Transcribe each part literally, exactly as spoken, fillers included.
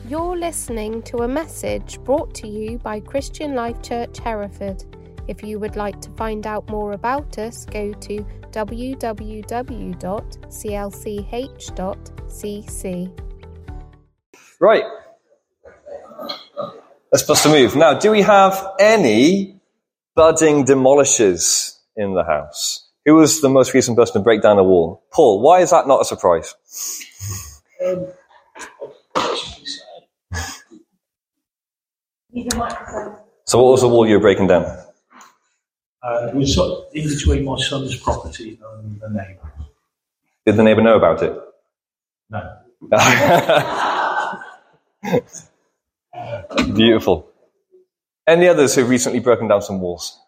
You're listening to a message brought to you by Christian Life Church Hereford. If you would like to find out more about us, go to w w w dot c l c h dot c c. Right. Let's bust a move. Now, do we have any budding demolishers in the house? Who was the most recent person to break down a wall? Paul, why is that not a surprise? Um, So what was the wall you were breaking down? uh, it was sort of in between my son's property and the neighbour. Did the neighbour know about it? No. Beautiful. Any others who've recently broken down some walls?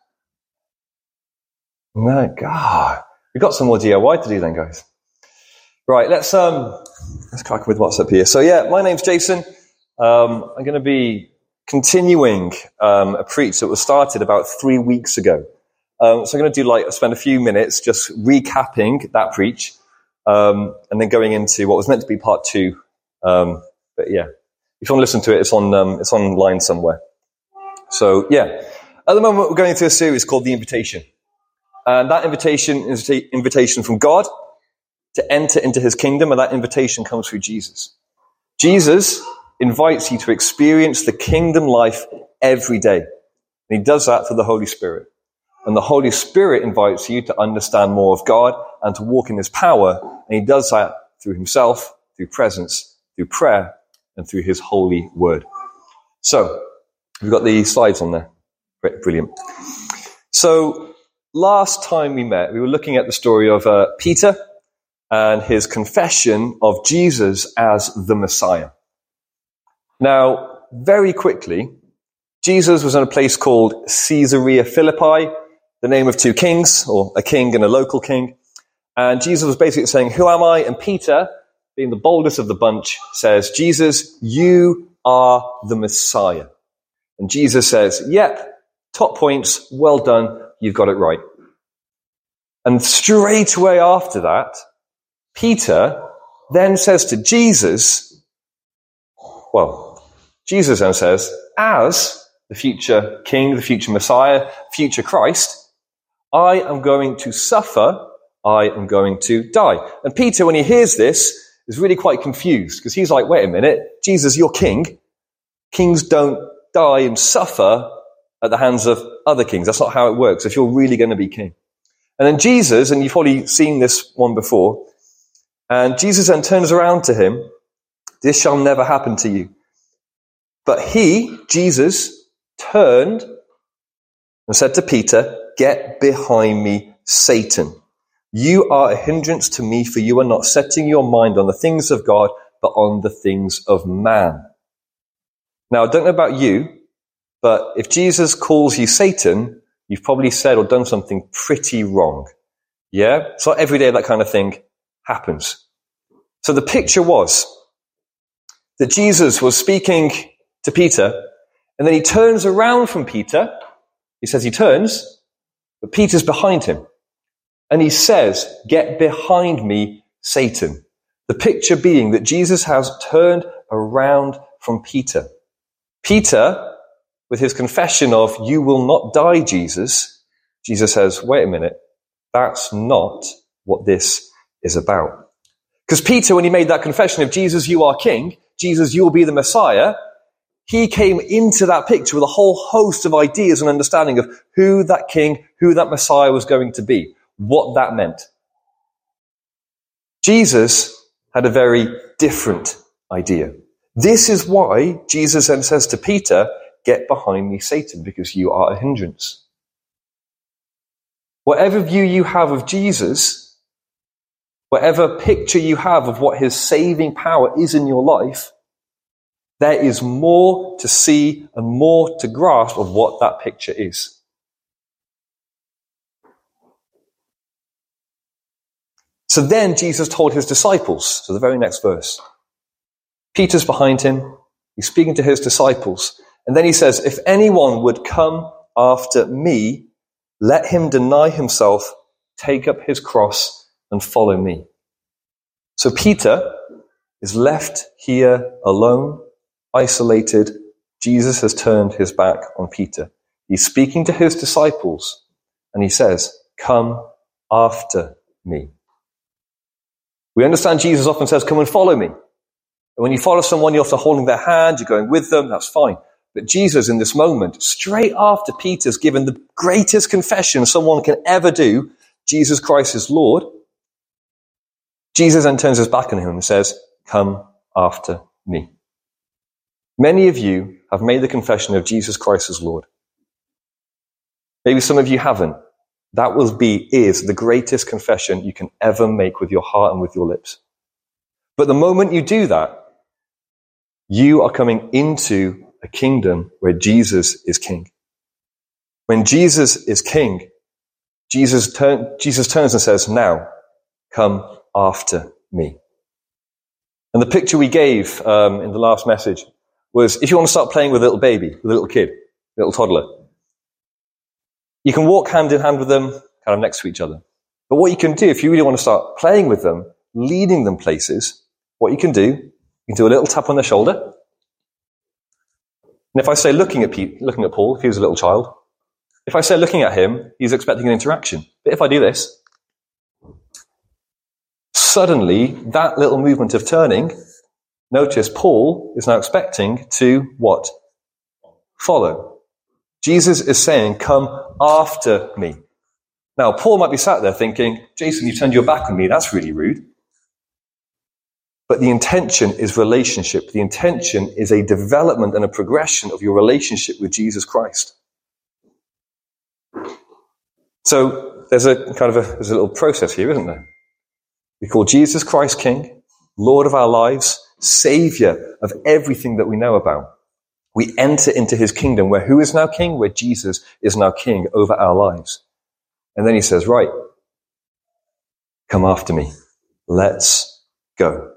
No, God. We've got some more D I Y to do then, guys. Right, let's um let's crack with what's up here. So yeah, my name's Jason. Um, I'm going to be continuing um, a preach that was started about three weeks ago. Um, so I'm going to do like spend a few minutes just recapping that preach, um, and then going into what was meant to be part two. Um, but yeah, if you want to listen to it, it's on um, it's online somewhere. So yeah, at the moment we're going through a series called The Invitation, and that invitation is an invitation from God to enter into His kingdom, and that invitation comes through Jesus. Jesus invites you to experience the kingdom life every day. And He does that through the Holy Spirit. And the Holy Spirit invites you to understand more of God and to walk in His power. And He does that through Himself, through presence, through prayer, and through His holy word. So, we've got the slides on there. Great, brilliant. So, last time we met, we were looking at the story of uh, Peter and his confession of Jesus as the Messiah. Now, very quickly, Jesus was in a place called Caesarea Philippi, the name of two kings, or a king and a local king. And Jesus was basically saying, who am I? And Peter, being the boldest of the bunch, says, Jesus, you are the Messiah. And Jesus says, yep, top points, well done, you've got it right. And straight away after that, Peter then says to Jesus, well, Jesus then says, as the future king, the future Messiah, future Christ, I am going to suffer, I am going to die. And Peter, when he hears this, is really quite confused, because he's like, wait a minute, Jesus, you're king. Kings don't die and suffer at the hands of other kings. That's not how it works, if you're really going to be king. And then Jesus, and you've probably seen this one before, and Jesus then turns around to him, this shall never happen to you. But he, Jesus, turned and said to Peter, get behind me, Satan. You are a hindrance to me, for you are not setting your mind on the things of God, but on the things of man. Now, I don't know about you, but if Jesus calls you Satan, you've probably said or done something pretty wrong. Yeah? So every day that kind of thing happens. So the picture was that Jesus was speaking to Peter, and then he turns around from Peter. He says he turns, but Peter's behind him. And he says, get behind me, Satan. The picture being that Jesus has turned around from Peter. Peter, with his confession of, you will not die, Jesus, Jesus says, wait a minute, that's not what this is about. Because Peter, when he made that confession of, Jesus, you are king, Jesus, you will be the Messiah, he came into that picture with a whole host of ideas and understanding of who that king, who that Messiah was going to be, what that meant. Jesus had a very different idea. This is why Jesus then says to Peter, get behind me, Satan, because you are a hindrance. Whatever view you have of Jesus, whatever picture you have of what his saving power is in your life, there is more to see and more to grasp of what that picture is. So then Jesus told his disciples, so the very next verse, Peter's behind him, he's speaking to his disciples, and then he says, if anyone would come after me, let him deny himself, take up his cross, and follow me. So Peter is left here alone isolated. Jesus has turned his back on Peter. He's speaking to his disciples, and he says, come after me. We understand Jesus often says, come and follow me. And when you follow someone, you're often holding their hand, you're going with them, that's fine. But Jesus, in this moment, straight after Peter's given the greatest confession someone can ever do, Jesus Christ is Lord, Jesus then turns his back on him and says, come after me. Many of you have made the confession of Jesus Christ as Lord. Maybe some of you haven't. That will be, is the greatest confession you can ever make with your heart and with your lips. But the moment you do that, you are coming into a kingdom where Jesus is king. When Jesus is king, Jesus, turn, Jesus turns and says, now, come after me. And the picture we gave um, in the last message was, if you want to start playing with a little baby, with a little kid, a little toddler, you can walk hand in hand with them, kind of next to each other. But what you can do, if you really want to start playing with them, leading them places, what you can do, you can do a little tap on their shoulder. And if I say looking at Pete, looking at Paul, if he was a little child, if I say looking at him, he's expecting an interaction. But if I do this, suddenly that little movement of turning, notice Paul is now expecting to what? Follow. Jesus is saying, come after me. Now, Paul might be sat there thinking, Jason, you turned your back on me. That's really rude. But the intention is relationship. The intention is a development and a progression of your relationship with Jesus Christ. So there's a kind of a, there's a little process here, isn't there? We call Jesus Christ King, Lord of our lives, Savior of everything that we know about. We enter into his kingdom where who is now king? Where Jesus is now king over our lives. And then he says, right, come after me. Let's go.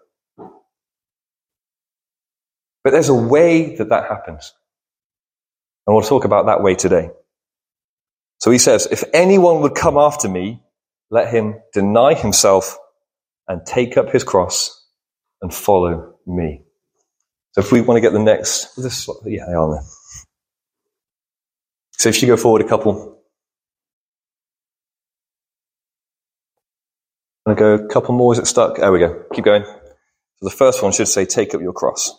But there's a way that that happens. And we'll talk about that way today. So he says, if anyone would come after me, let him deny himself and take up his cross and follow me. So if we want to get the next, this, yeah, they are there. So if you go forward a couple. I'm going to go a couple more. Is it stuck? There we go. Keep going. So the first one should say, take up your cross.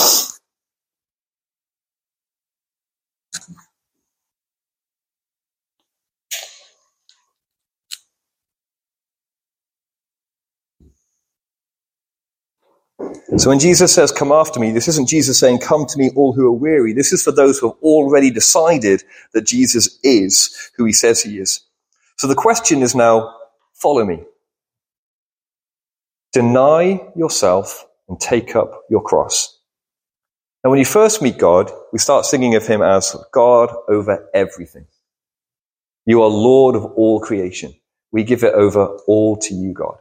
So when Jesus says, come after me, this isn't Jesus saying, come to me all who are weary. This is for those who have already decided that Jesus is who he says he is. So the question is now, follow me. Deny yourself and take up your cross. Now when you first meet God, we start singing of him as God over everything. You are Lord of all creation. We give it over all to you, God.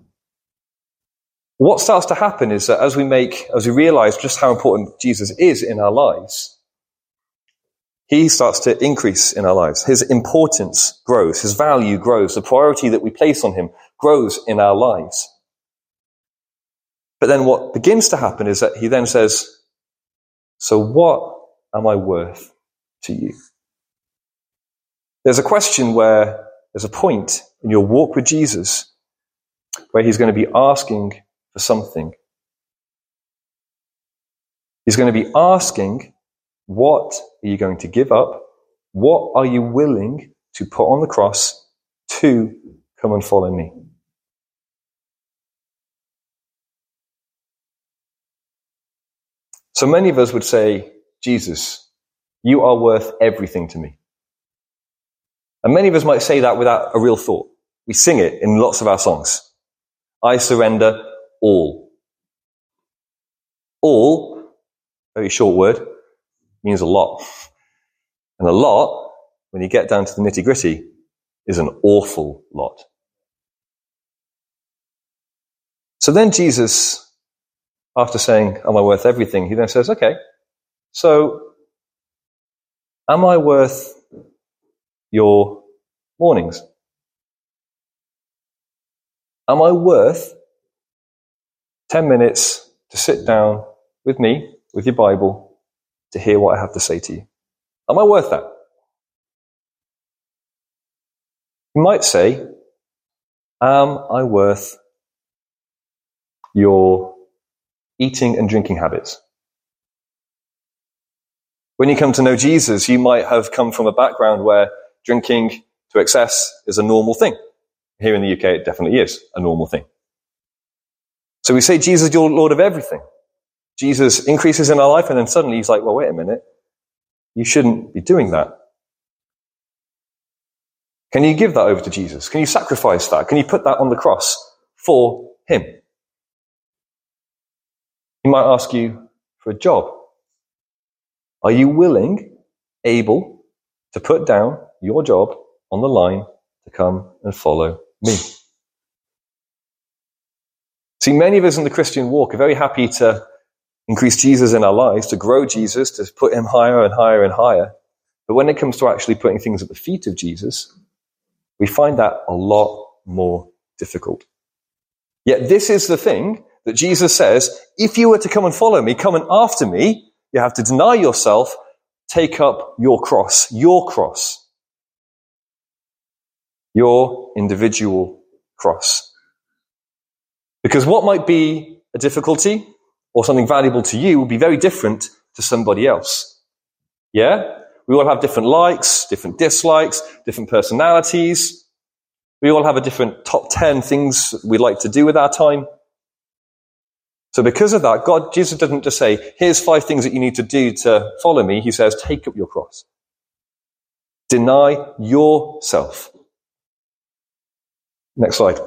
What starts to happen is that as we make, as we realize just how important Jesus is in our lives, he starts to increase in our lives. His importance grows. His value grows. The priority that we place on him grows in our lives. But then what begins to happen is that he then says, so what am I worth to you? There's a question where there's a point in your walk with Jesus where he's going to be asking for something. He's going to be asking, what are you going to give up? What are you willing to put on the cross to come and follow me? So many of us would say, Jesus, you are worth everything to me. And many of us might say that without a real thought. We sing it in lots of our songs. I surrender all. All, very short word, means a lot. And a lot, when you get down to the nitty-gritty, is an awful lot. So then Jesus, after saying, am I worth everything? He then says, okay, so am I worth your mornings? Am I worth ten minutes to sit down with me with your Bible to hear what I have to say to you? Am I worth that? You might say, am I worth your eating and drinking habits? When you come to know Jesus, you might have come from a background where drinking to excess is a normal thing. Here in the U K, it definitely is a normal thing. So we say Jesus is your Lord of everything. Jesus increases in our life, and then suddenly he's like, well, wait a minute. You shouldn't be doing that. Can you give that over to Jesus? Can you sacrifice that? Can you put that on the cross for him? He might ask you for a job. Are you willing, able to put down your job on the line to come and follow me? See, many of us in the Christian walk are very happy to increase Jesus in our lives, to grow Jesus, to put him higher and higher and higher. But when it comes to actually putting things at the feet of Jesus, we find that a lot more difficult. Yet this is the thing that Jesus says, if you were to come and follow me, come and after me, you have to deny yourself, take up your cross, your cross, your individual cross. Because what might be a difficulty or something valuable to you will be very different to somebody else. Yeah? We all have different likes, different dislikes, different personalities. We all have a different top ten things we like to do with our time. So because of that, God, Jesus doesn't just say, here's five things that you need to do to follow me. He says, take up your cross. Deny yourself. Next slide.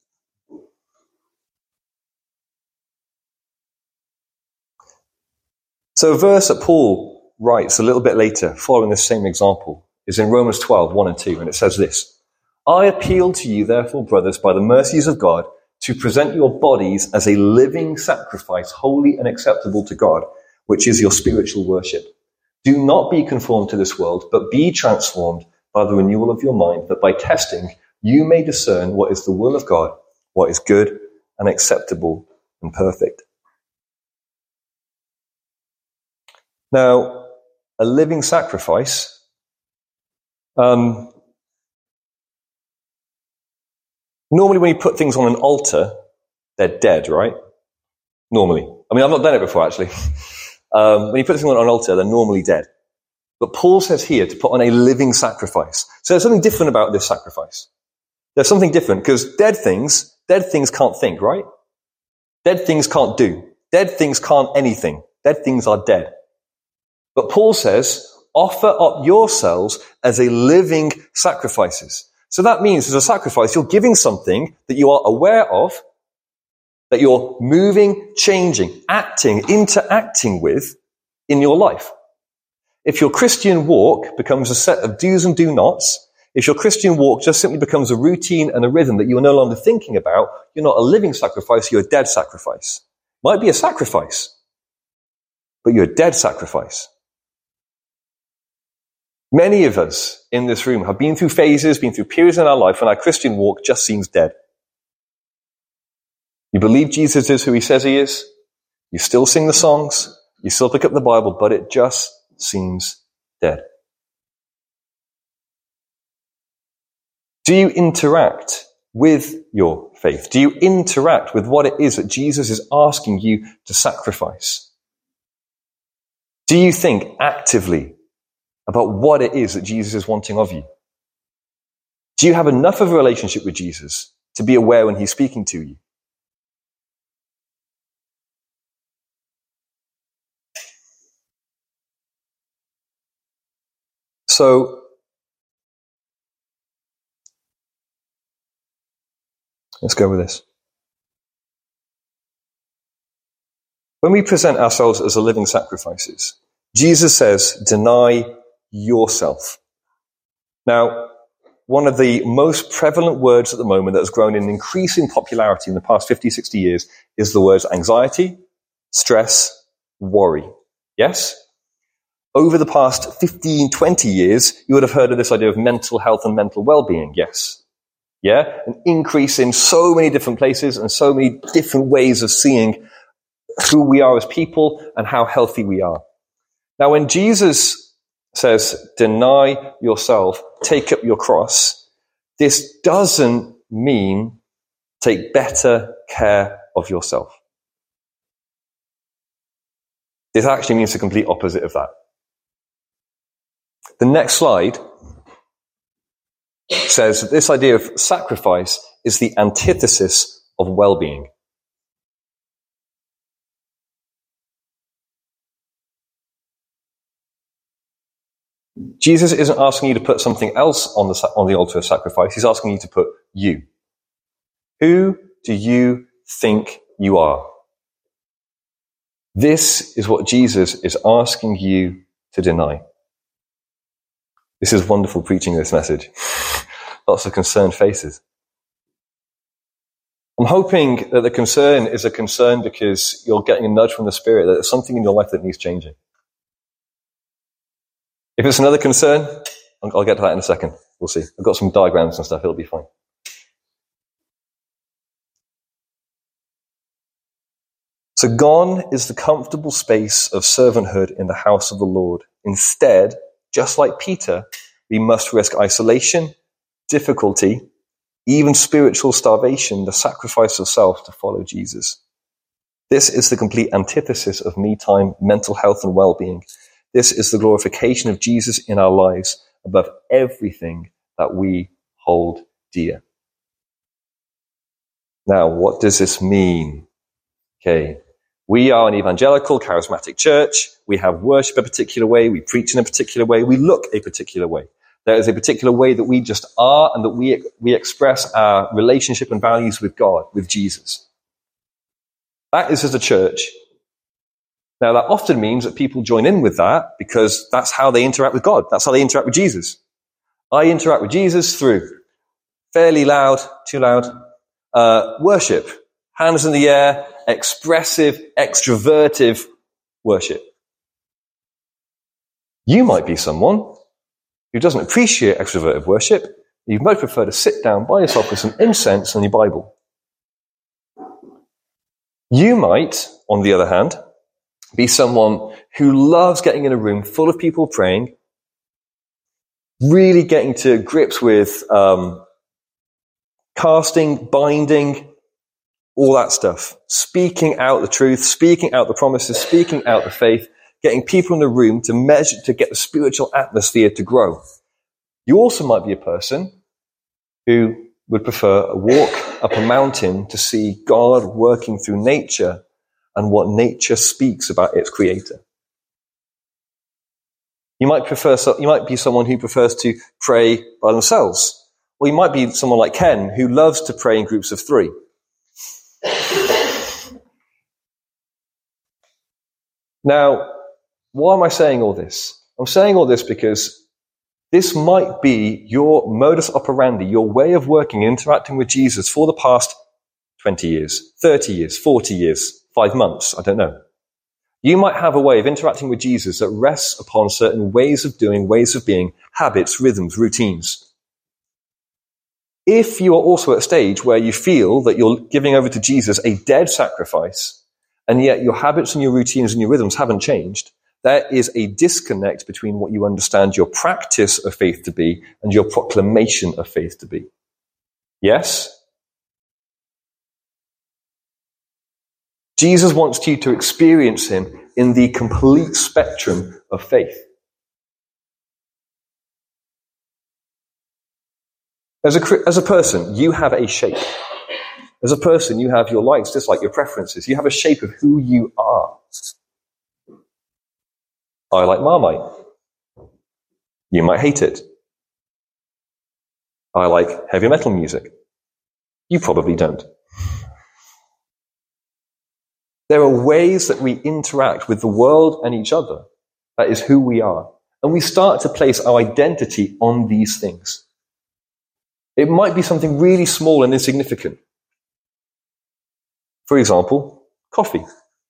So a verse that Paul writes a little bit later, following this same example, is in Romans twelve, one and two, and it says this: I appeal to you, therefore, brothers, by the mercies of God, to present your bodies as a living sacrifice, holy and acceptable to God, which is your spiritual worship. Do not be conformed to this world, but be transformed by the renewal of your mind, that by testing you may discern what is the will of God, what is good and acceptable and perfect. Now, a living sacrifice, um, normally when you put things on an altar, they're dead, right? Normally. I mean, I've not done it before, actually. um, when you put things on an altar, they're normally dead. But Paul says here to put on a living sacrifice. So there's something different about this sacrifice. There's something different, because dead things, dead things can't think, right? Dead things can't do. Dead things can't anything. Dead things are dead. But Paul says, offer up yourselves as a living sacrifices. So that means as a sacrifice, you're giving something that you are aware of, that you're moving, changing, acting, interacting with in your life. If your Christian walk becomes a set of do's and do nots, if your Christian walk just simply becomes a routine and a rhythm that you are no longer thinking about, you're not a living sacrifice, you're a dead sacrifice. Might be a sacrifice, but you're a dead sacrifice. Many of us in this room have been through phases, been through periods in our life when our Christian walk just seems dead. You believe Jesus is who he says he is. You still sing the songs. You still pick up the Bible, but it just seems dead. Do you interact with your faith? Do you interact with what it is that Jesus is asking you to sacrifice? Do you think actively about what it is that Jesus is wanting of you? Do you have enough of a relationship with Jesus to be aware when he's speaking to you? So, let's go with this. When we present ourselves as a living sacrifices, Jesus says, deny yourself. Now, one of the most prevalent words at the moment that has grown in increasing popularity in the past fifty, sixty years is the words anxiety, stress, worry. Yes? Over the past fifteen, twenty years, you would have heard of this idea of mental health and mental well-being. Yes? Yeah? An increase in so many different places and so many different ways of seeing who we are as people and how healthy we are. Now, when Jesus says, deny yourself, take up your cross, this doesn't mean take better care of yourself. This actually means the complete opposite of that. The next slide says that this idea of sacrifice is the antithesis of well-being. Jesus isn't asking you to put something else on the, on the altar of sacrifice. He's asking you to put you. Who do you think you are? This is what Jesus is asking you to deny. This is wonderful preaching, this message. Lots of concerned faces. I'm hoping that the concern is a concern because you're getting a nudge from the Spirit that there's something in your life that needs changing. If it's another concern, I'll get to that in a second. We'll see. I've got some diagrams and stuff. It'll be fine. So gone is the comfortable space of servanthood in the house of the Lord. Instead, just like Peter, we must risk isolation, difficulty, even spiritual starvation, the sacrifice of self to follow Jesus. This is the complete antithesis of me time, mental health and well-being. This is the glorification of Jesus in our lives above everything that we hold dear. Now, what does this mean? Okay. We are an evangelical, charismatic church. We have worship a particular way. We preach in a particular way. We look a particular way. There is a particular way that we just are and that we, we express our relationship and values with God, with Jesus. That is as a church. Now, that often means that people join in with that because that's how they interact with God. That's how they interact with Jesus. I interact with Jesus through fairly loud, too loud, uh, worship, hands in the air, expressive, extrovertive worship. You might be someone who doesn't appreciate extrovertive worship. You might prefer to sit down by yourself with some incense and your Bible. You might, on the other hand, be someone who loves getting in a room full of people praying, really getting to grips with um, casting, binding, all that stuff, speaking out the truth, speaking out the promises, speaking out the faith, getting people in the room to measure, to get the spiritual atmosphere to grow. You also might be a person who would prefer a walk up a mountain to see God working through nature and what nature speaks about its creator. You might prefer, you might be someone who prefers to pray by themselves. Or you might be someone like Ken who loves to pray in groups of three. Now, why am I saying all this? I'm saying all this because this might be your modus operandi, your way of working, interacting with Jesus for the past twenty years, thirty years, forty years, five months, I don't know. You might have a way of interacting with Jesus that rests upon certain ways of doing, ways of being, habits, rhythms, routines. If you are also at a stage where you feel that you're giving over to Jesus a dead sacrifice, and yet your habits and your routines and your rhythms haven't changed, there is a disconnect between what you understand your practice of faith to be and your proclamation of faith to be. Yes? Jesus wants you to experience him in the complete spectrum of faith. As a, as a person, you have a shape. As a person, you have your likes, dislikes, your preferences. You have a shape of who you are. I like Marmite. You might hate it. I like heavy metal music. You probably don't. There are ways that we interact with the world and each other. That is who we are. And we start to place our identity on these things. It might be something really small and insignificant. For example, coffee.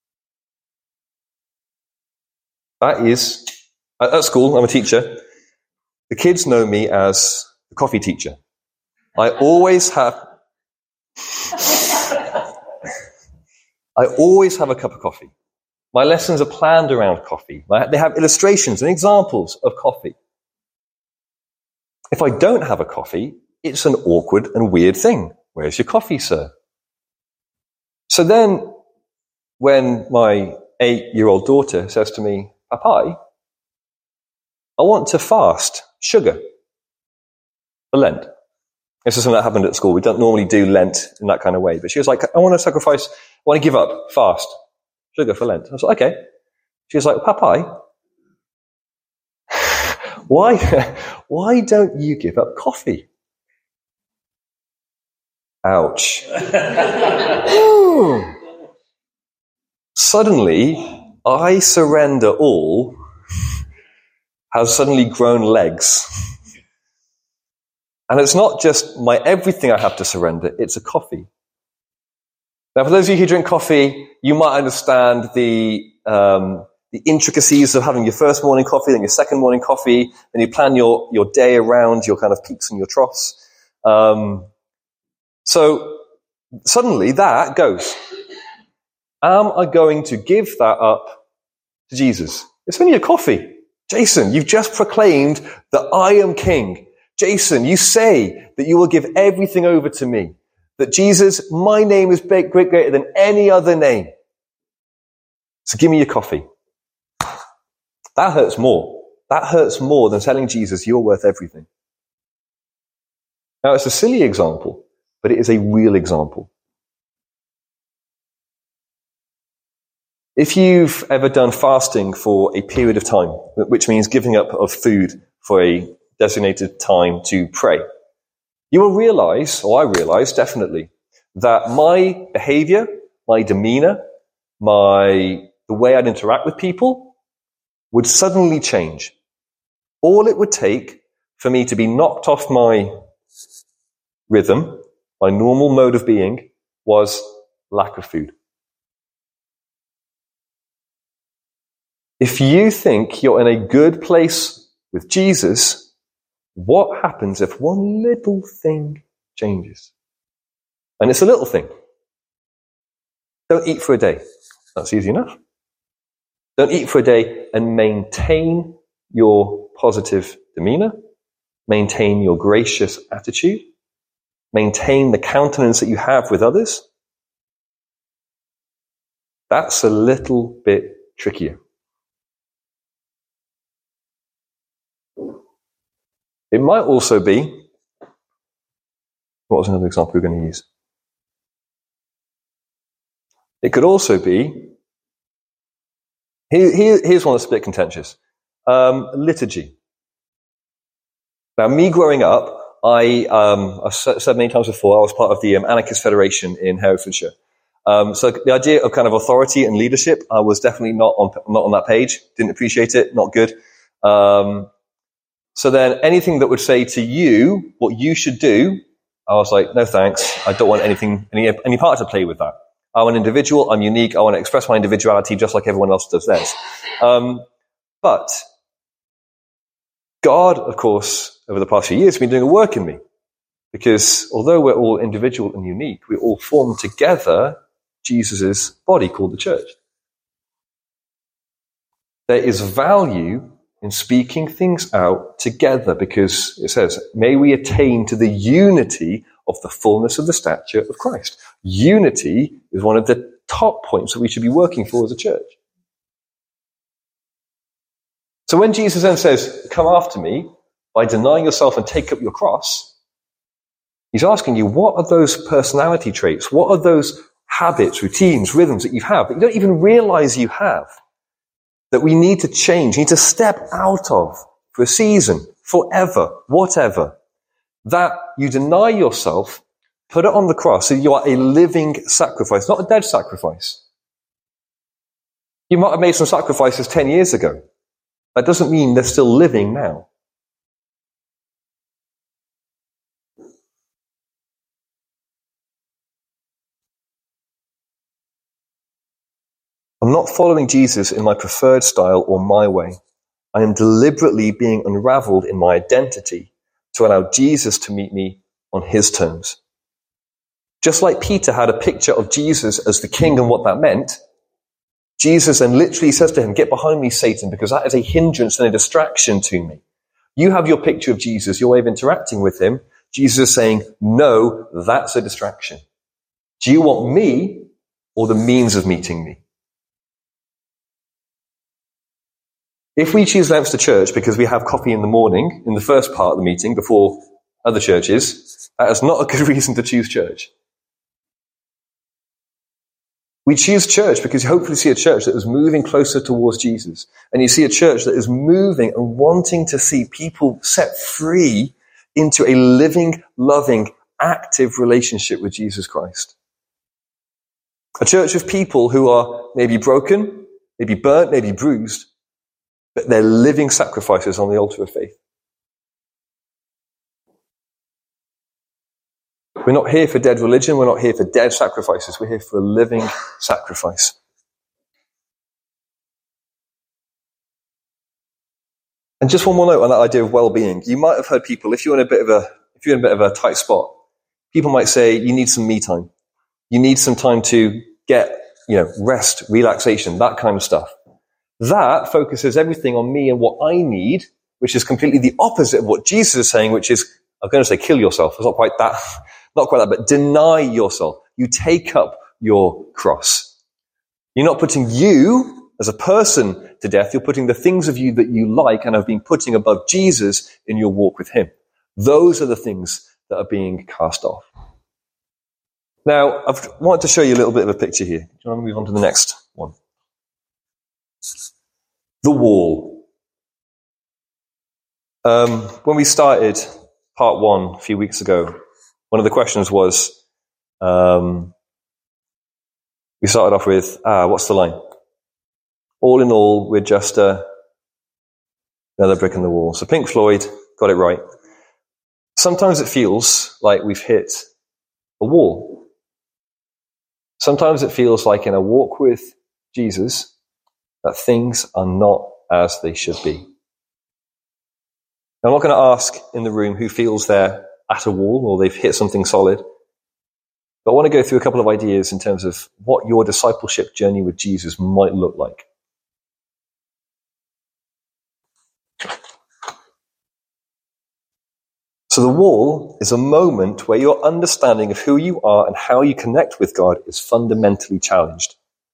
That is, at school, I'm a teacher. The kids know me as the coffee teacher. I always have, I always have a cup of coffee. My lessons are planned around coffee. They have illustrations and examples of coffee. If I don't have a coffee, it's an awkward and weird thing. Where's your coffee, sir? So then, when my eight-year-old daughter says to me, Papai, I want to fast sugar for Lent. This is something that happened at school. We don't normally do Lent in that kind of way. But she was like, I want to sacrifice, I want to give up fast sugar for Lent. I was like, okay. She was like, Papai, why, why don't you give up coffee? Ouch. Suddenly, I surrender all has suddenly grown legs. And it's not just my everything I have to surrender, it's a coffee. Now, for those of you who drink coffee, you might understand the um, the intricacies of having your first morning coffee, then your second morning coffee, and you plan your, your day around your kind of peaks and your troughs. Um, so suddenly that goes. Am I going to give that up to Jesus? It's only a coffee. Jason, you've just proclaimed that I am king. Jason, you say that you will give everything over to me. That Jesus, my name is big, great, greater than any other name. So give me your coffee. That hurts more. That hurts more than telling Jesus you're worth everything. Now, it's a silly example, but it is a real example. If you've ever done fasting for a period of time, which means giving up of food for a designated time to pray, you will realize, or I realize definitely, that my behavior, my demeanor, my the way I'd interact with people would suddenly change. All it would take for me to be knocked off my rhythm, my normal mode of being, was lack of food. If you think you're in a good place with Jesus, what happens if one little thing changes? And it's a little thing. Don't eat for a day. That's easy enough. Don't eat for a day and maintain your positive demeanor. Maintain your gracious attitude. Maintain the countenance that you have with others. That's a little bit trickier. It might also be, what was another example we're going to use? It could also be, here, here, here's one that's a bit contentious, um, liturgy. Now, me growing up, I, um, I've said many times before, I was part of the um, Anarchist Federation in Herefordshire. Um, so the idea of kind of authority and leadership, I was definitely not on, not on that page. Didn't appreciate it, not good. Um, So then anything that would say to you what you should do, I was like, no thanks. I don't want anything, any, any part to play with that. I'm an individual. I'm unique. I want to express my individuality just like everyone else does theirs. Um, but God, of course, over the past few years, has been doing a work in me. Because although we're all individual and unique, we all form together Jesus' body called the church. There is value in speaking things out together, because it says, may we attain to the unity of the fullness of the stature of Christ. Unity is one of the top points that we should be working for as a church. So when Jesus then says, come after me by denying yourself and take up your cross, he's asking you, what are those personality traits? What are those habits, routines, rhythms that you have that you don't even realize you have? That we need to change, need to step out of for a season, forever, whatever. That you deny yourself, put it on the cross, so you are a living sacrifice, not a dead sacrifice. You might have made some sacrifices ten years ago. That doesn't mean they're still living now. I'm not following Jesus in my preferred style or my way. I am deliberately being unraveled in my identity to allow Jesus to meet me on his terms. Just like Peter had a picture of Jesus as the king and what that meant, Jesus then literally says to him, get behind me, Satan, because that is a hindrance and a distraction to me. You have your picture of Jesus, your way of interacting with him. Jesus is saying, no, that's a distraction. Do you want me or the means of meeting me? If we choose Lambster Church because we have coffee in the morning, in the first part of the meeting, before other churches, that is not a good reason to choose church. We choose church because you hopefully see a church that is moving closer towards Jesus. And you see a church that is moving and wanting to see people set free into a living, loving, active relationship with Jesus Christ. A church of people who are maybe broken, maybe burnt, maybe bruised, but they're living sacrifices on the altar of faith. We're not here for dead religion. We're not here for dead sacrifices. We're here for a living sacrifice. And just one more note on that idea of well-being. You might have heard people, if you're in a bit of a, if you're in a bit of a tight spot, people might say you need some me time. You need some time to get, you know, rest, relaxation, that kind of stuff. That focuses everything on me and what I need, which is completely the opposite of what Jesus is saying, which is, I'm going to say kill yourself. It's not quite that, not quite that, but deny yourself. You take up your cross. You're not putting you as a person to death. You're putting the things of you that you like and have been putting above Jesus in your walk with him. Those are the things that are being cast off. Now, I wanted to show you a little bit of a picture here. Do you want to move on to the next one? The wall. Um, when we started part one a few weeks ago, one of the questions was, um, we started off with, ah, what's the line? All in all, we're just uh, another brick in the wall. So Pink Floyd got it right. Sometimes it feels like we've hit a wall. Sometimes it feels like in a walk with Jesus that things are not as they should be. Now, I'm not going to ask in the room who feels they're at a wall or they've hit something solid, but I want to go through a couple of ideas in terms of what your discipleship journey with Jesus might look like. So the wall is a moment where your understanding of who you are and how you connect with God is fundamentally challenged.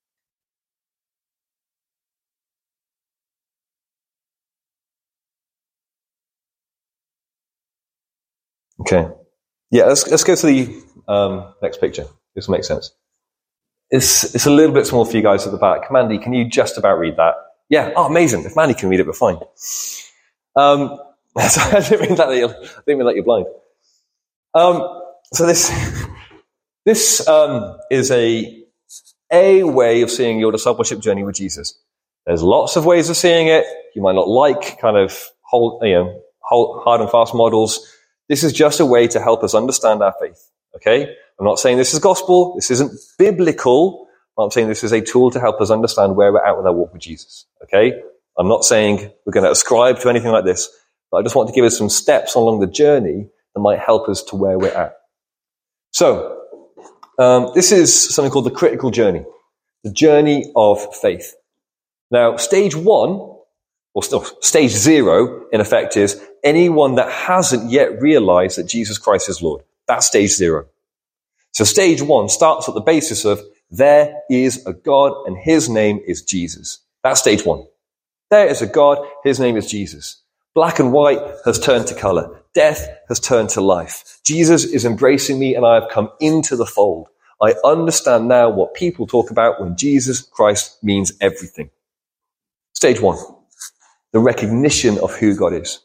Okay. Yeah, let's, let's go to the um, next picture. This will make sense. It's, it's a little bit small for you guys at the back. Mandy, can you just about read that? Yeah. Oh, amazing. If Mandy can read it, we're fine. Um, I didn't mean that you're, I didn't mean that you're blind. Um, so this, this um, is a, a way of seeing your discipleship journey with Jesus. There's lots of ways of seeing it. You might not like kind of hold, you know, hold, hard and fast models. This is just a way to help us understand our faith, okay? I'm not saying this is gospel. This isn't biblical. I'm saying this is a tool to help us understand where we're at with our walk with Jesus, okay? I'm not saying we're going to ascribe to anything like this, but I just want to give us some steps along the journey that might help us to where we're at. So, um, this is something called the critical journey, the journey of faith. Now, stage one, or still, stage zero, in effect, is anyone that hasn't yet realized that Jesus Christ is Lord. That's stage zero. So stage one starts at the basis of there is a God and his name is Jesus. That's stage one. There is a God, his name is Jesus. Black and white has turned to color. Death has turned to life. Jesus is embracing me and I have come into the fold. I understand now what people talk about when Jesus Christ means everything. Stage one. The recognition of who God is.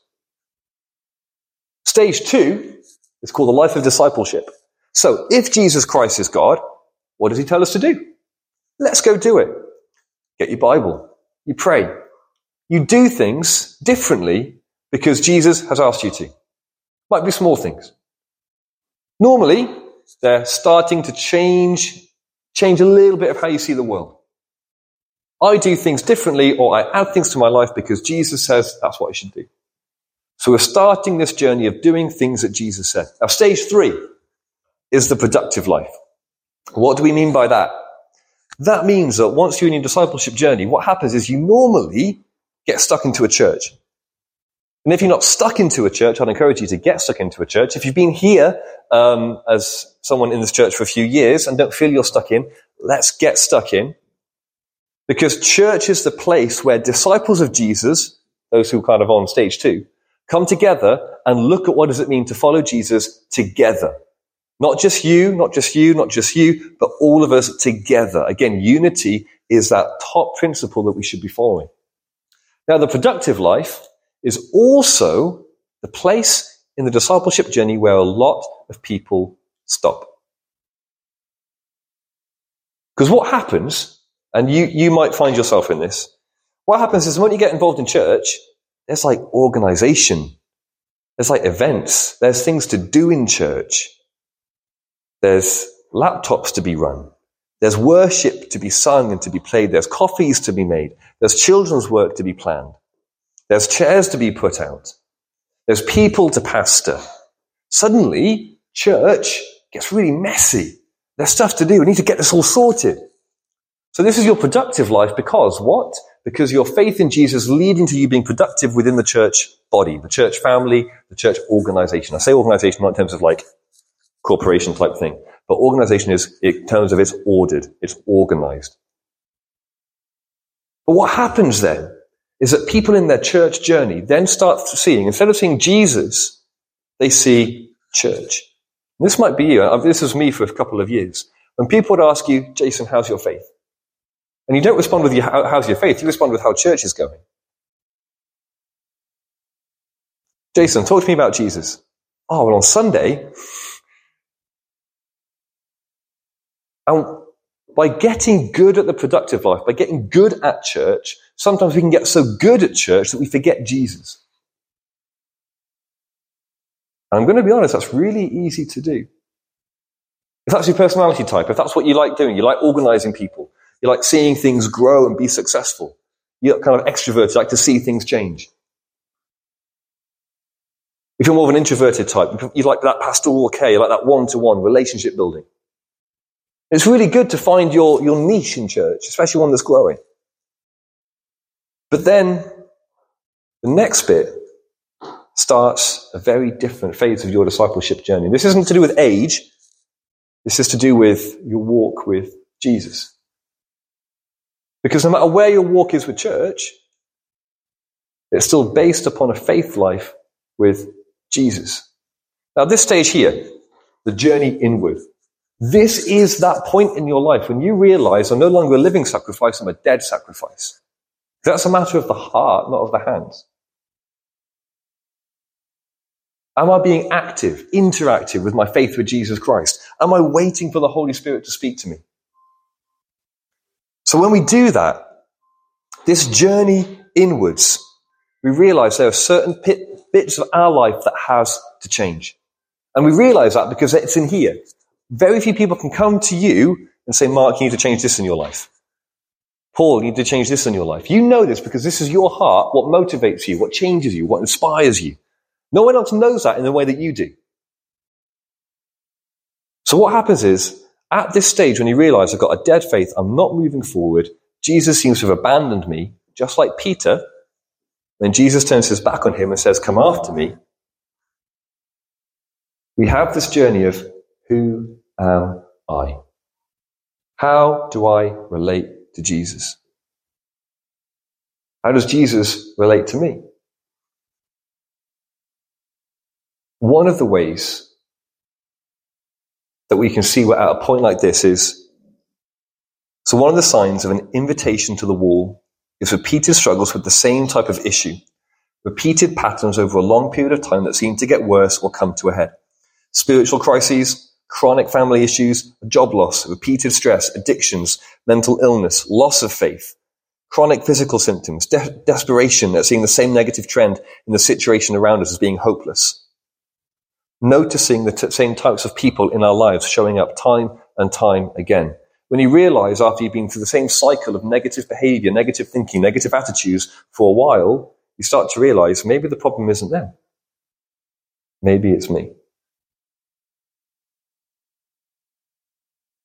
Stage two is called the life of discipleship. So if Jesus Christ is God, what does he tell us to do? Let's go do it. Get your Bible. You pray. You do things differently because Jesus has asked you to. Might be small things. Normally, they're starting to change, change a little bit of how you see the world. I do things differently or I add things to my life because Jesus says that's what I should do. So we're starting this journey of doing things that Jesus said. Now, stage three is the productive life. What do we mean by that? That means that once you're in your discipleship journey, what happens is you normally get stuck into a church. And if you're not stuck into a church, I'd encourage you to get stuck into a church. If you've been here um, as someone in this church for a few years and don't feel you're stuck in, let's get stuck in. Because church is the place where disciples of Jesus, those who are kind of on stage two, come together and look at what does it mean to follow Jesus together. Not just you, not just you, not just you, but all of us together. Again, unity is that top principle that we should be following. Now, the productive life is also the place in the discipleship journey where a lot of people stop. Because what happens, and you, you might find yourself in this, what happens is when you get involved in church, there's like organization. There's like events. There's things to do in church. There's laptops to be run. There's worship to be sung and to be played. There's coffees to be made. There's children's work to be planned. There's chairs to be put out. There's people to pastor. Suddenly, church gets really messy. There's stuff to do. We need to get this all sorted. So this is your productive life because what? Because your faith in Jesus leading to you being productive within the church body, the church family, the church organization. I say organization not in terms of like corporation type thing, but organization is in terms of it's ordered, it's organized. But what happens then is that people in their church journey then start seeing, instead of seeing Jesus, they see church. And this might be you. This was me for a couple of years. When people would ask you, Jason, how's your faith? And you don't respond with, your, how's your faith? You respond with how church is going. Jason, talk to me about Jesus. Oh, well, on Sunday, and by getting good at the productive life, by getting good at church, sometimes we can get so good at church that we forget Jesus. And I'm going to be honest, that's really easy to do. If that's your personality type, if that's what you like doing, you like organizing people, you like seeing things grow and be successful, you're kind of extroverted, you like to see things change. If you're more of an introverted type, you like that pastoral care, you like that one-to-one relationship building. It's really good to find your, your niche in church, especially one that's growing. But then the next bit starts a very different phase of your discipleship journey. This isn't to do with age. This is to do with your walk with Jesus. Because no matter where your walk is with church, it's still based upon a faith life with Jesus. Now, this stage here, the journey inward, this is that point in your life when you realize I'm no longer a living sacrifice, I'm a dead sacrifice. That's a matter of the heart, not of the hands. Am I being active, interactive with my faith with Jesus Christ? Am I waiting for the Holy Spirit to speak to me? So when we do that, this journey inwards, we realize there are certain pit, bits of our life that has to change. And we realize that because it's in here. Very few people can come to you and say, Mark, you need to change this in your life. Paul, you need to change this in your life. You know this because this is your heart, what motivates you, what changes you, what inspires you. No one else knows that in the way that you do. So what happens is, at this stage, when you realize I've got a dead faith, I'm not moving forward, Jesus seems to have abandoned me, just like Peter. Then Jesus turns his back on him and says, come after me. We have this journey of, who am I? How do I relate to Jesus? How does Jesus relate to me? One of the ways that we can see we're at a point like this is, so one of the signs of an invitation to the wall is repeated struggles with the same type of issue, repeated patterns over a long period of time that seem to get worse or come to a head. Spiritual crises, chronic family issues, job loss, repeated stress, addictions, mental illness, loss of faith, chronic physical symptoms, de- desperation at seeing the same negative trend in the situation around us as being hopeless. Noticing the t- same types of people in our lives showing up time and time again. When you realize after you've been through the same cycle of negative behavior, negative thinking, negative attitudes for a while, you start to realize maybe the problem isn't them. Maybe it's me.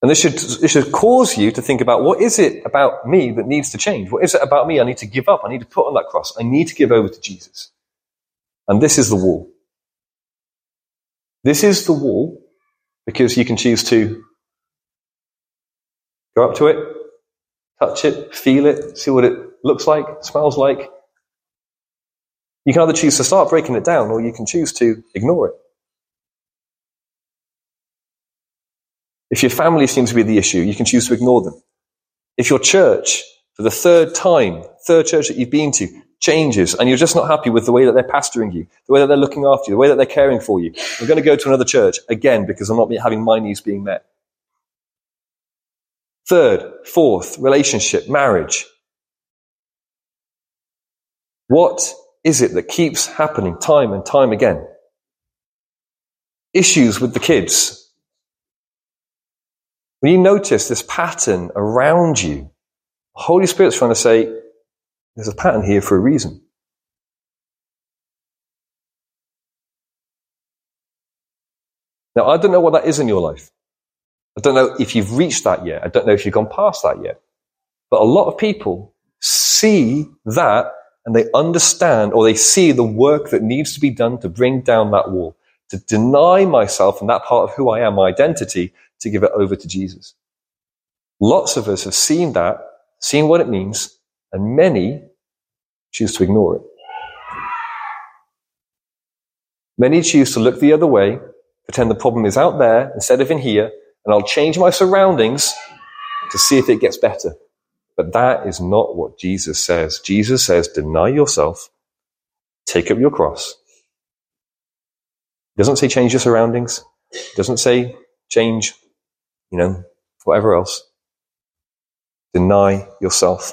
And this should, this should cause you to think about, what is it about me that needs to change? What is it about me I need to give up? I need to put on that cross. I need to give over to Jesus. And this is the wall. This is the wall because you can choose to go up to it, touch it, feel it, see what it looks like, smells like. You can either choose to start breaking it down, or you can choose to ignore it. If your family seems to be the issue, you can choose to ignore them. If your church, for the third time, third church that you've been to, changes, and you're just not happy with the way that they're pastoring you, the way that they're looking after you, the way that they're caring for you, I'm going to go to another church, again, because I'm not having my needs being met. Third, fourth, relationship, marriage. What is it that keeps happening time and time again? Issues with the kids. When you notice this pattern around you, the Holy Spirit's trying to say, there's a pattern here for a reason. Now, I don't know what that is in your life. I don't know if you've reached that yet. I don't know if you've gone past that yet. But a lot of people see that and they understand, or they see the work that needs to be done to bring down that wall, to deny myself and that part of who I am, my identity, to give it over to Jesus. Lots of us have seen that, seen what it means, and many choose to ignore it. Many choose to look the other way, pretend the problem is out there instead of in here, and I'll change my surroundings to see if it gets better. But that is not what Jesus says. Jesus says, deny yourself, take up your cross. He doesn't say change your surroundings. He doesn't say change, you know, whatever else. Deny yourself.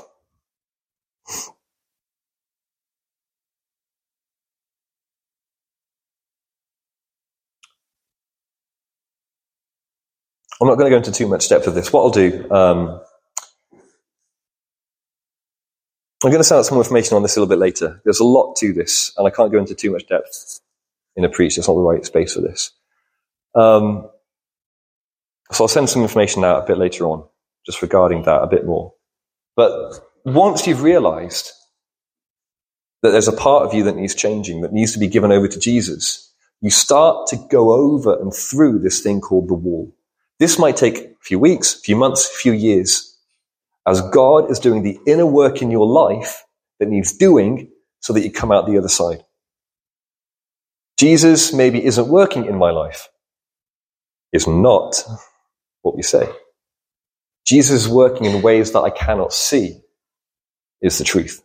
I'm not going to go into too much depth of this. What I'll do, um, I'm going to send out some more information on this a little bit later. There's a lot to this, and I can't go into too much depth in a preach. It's not the right space for this. Um, so I'll send some information out a bit later on, just regarding that a bit more. But once you've realized that there's a part of you that needs changing, that needs to be given over to Jesus, you start to go over and through this thing called the wall. This might take a few weeks, a few months, a few years, as God is doing the inner work in your life that needs doing so that you come out the other side. Jesus maybe isn't working in my life. Is not what we say. Jesus is working in ways that I cannot see, is the truth.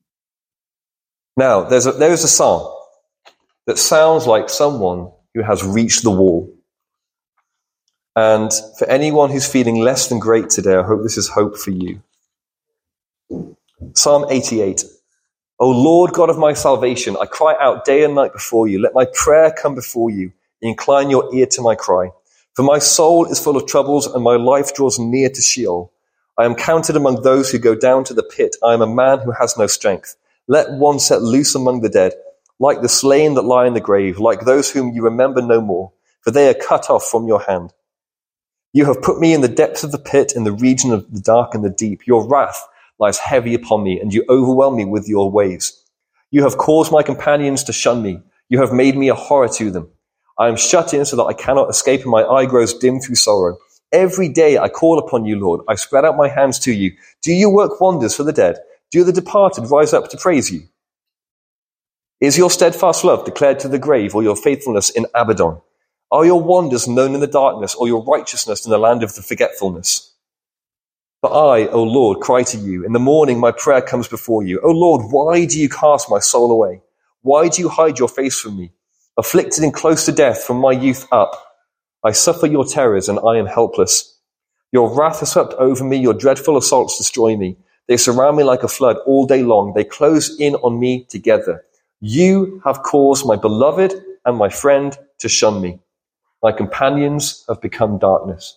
Now, there's a, there is a psalm that sounds like someone who has reached the wall. And for anyone who's feeling less than great today, I hope this is hope for you. Psalm eighty-eight. O Lord God of my salvation, I cry out day and night before you. Let my prayer come before you. Incline your ear to my cry. For my soul is full of troubles and my life draws near to Sheol. I am counted among those who go down to the pit. I am a man who has no strength. Let one set loose among the dead, like the slain that lie in the grave, like those whom you remember no more, for they are cut off from your hand. You have put me in the depths of the pit, in the region of the dark and the deep. Your wrath lies heavy upon me, and you overwhelm me with your waves. You have caused my companions to shun me. You have made me a horror to them. I am shut in so that I cannot escape, and my eye grows dim through sorrow. Every day I call upon you, Lord. I spread out my hands to you. Do you work wonders for the dead? Do the departed rise up to praise you? Is your steadfast love declared to the grave, or your faithfulness in Abaddon? Are your wonders known in the darkness, or your righteousness in the land of the forgetfulness? But I, O Lord, cry to you. In the morning my prayer comes before you. O Lord, why do you cast my soul away? Why do you hide your face from me? Afflicted and close to death from my youth up, I suffer your terrors and I am helpless. Your wrath has swept over me. Your dreadful assaults destroy me. They surround me like a flood all day long. They close in on me together. You have caused my beloved and my friend to shun me. My companions have become darkness.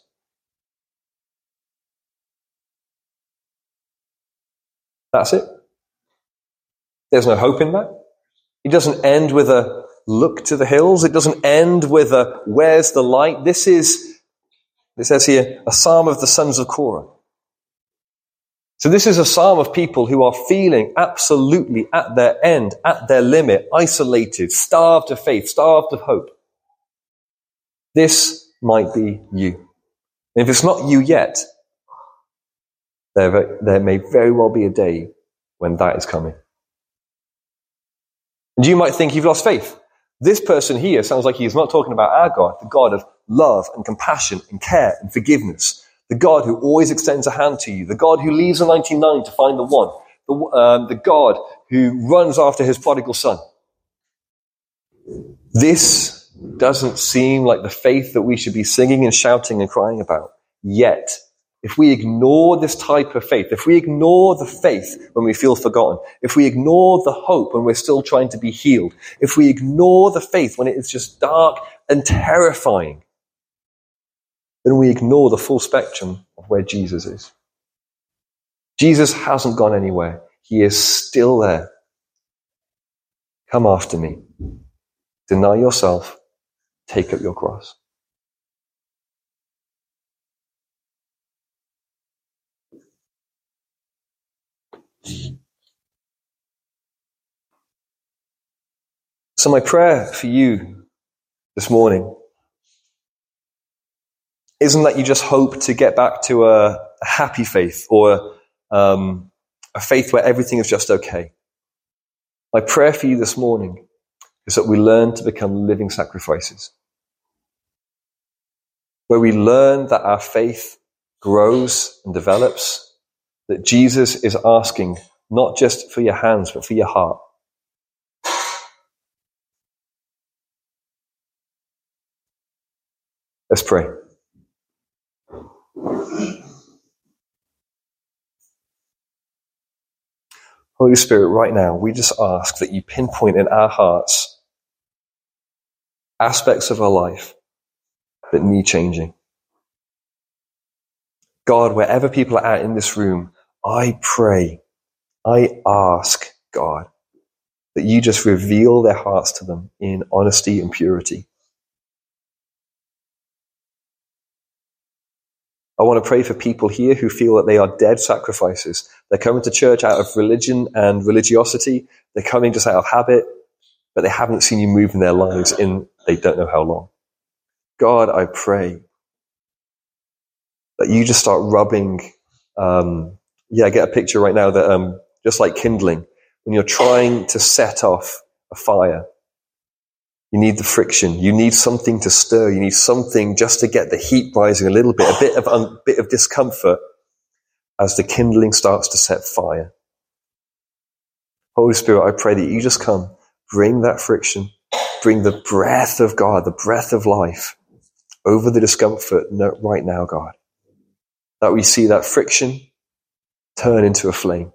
That's it. There's no hope in that. It doesn't end with a look to the hills. It doesn't end with a where's the light. This is It says here, a psalm of the sons of Korah. So this is a psalm of people who are feeling absolutely at their end, at their limit, isolated, starved of faith, starved of hope. This might be you. And if it's not you yet, there, there may very well be a day when that is coming. And you might think you've lost faith. This person here sounds like he's not talking about our God, the God of love and compassion and care and forgiveness, the God who always extends a hand to you, the God who leaves the ninety-nine to find the one, the, um, the God who runs after his prodigal son. This doesn't seem like the faith that we should be singing and shouting and crying about. Yet, if we ignore this type of faith, if we ignore the faith when we feel forgotten, if we ignore the hope when we're still trying to be healed, if we ignore the faith when it is just dark and terrifying, then we ignore the full spectrum of where Jesus is. Jesus hasn't gone anywhere. He is still there. Come after me. Deny yourself. Take up your cross. So my prayer for you this morning isn't that you just hope to get back to a, a happy faith or um, a faith where everything is just okay. My prayer for you this morning is that we learn to become living sacrifices, where we learn that our faith grows and develops, that Jesus is asking not just for your hands, but for your heart. Let's pray. Holy Spirit, right now, we just ask that you pinpoint in our hearts aspects of our life that need changing. God, wherever people are at in this room, I pray, I ask, God, that you just reveal their hearts to them in honesty and purity. I want to pray for people here who feel that they are dead sacrifices. They're coming to church out of religion and religiosity. They're coming just out of habit, but they haven't seen you move in their lives in they don't know how long. God, I pray that you just start rubbing, um, yeah, I get a picture right now that um, just like kindling, when you're trying to set off a fire, you need the friction. You need something to stir. You need something just to get the heat rising a little bit, a bit of a bit of discomfort as the kindling starts to set fire. Holy Spirit, I pray that you just come, bring that friction, bring the breath of God, the breath of life over the discomfort right now, God. That we see that friction turn into a flame.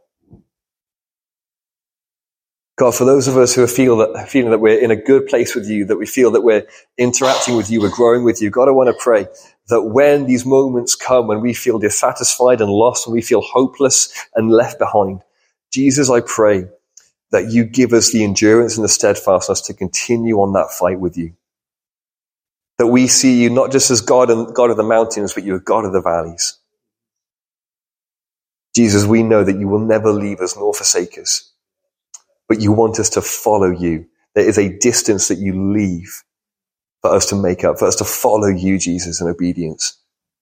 God, for those of us who are feel that, feeling that we're in a good place with you, that we feel that we're interacting with you, we're growing with you, God, I want to pray that when these moments come, when we feel dissatisfied and lost, when we feel hopeless and left behind, Jesus, I pray that you give us the endurance and the steadfastness to continue on that fight with you. That we see you not just as God and God of the mountains, but you're God of the valleys. Jesus, we know that you will never leave us nor forsake us. But you want us to follow you. There is a distance that you leave for us to make up, for us to follow you, Jesus, in obedience.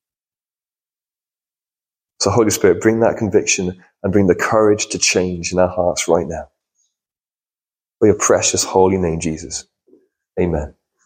So Holy Spirit, bring that conviction and bring the courage to change in our hearts right now. For your precious holy name, Jesus. Amen.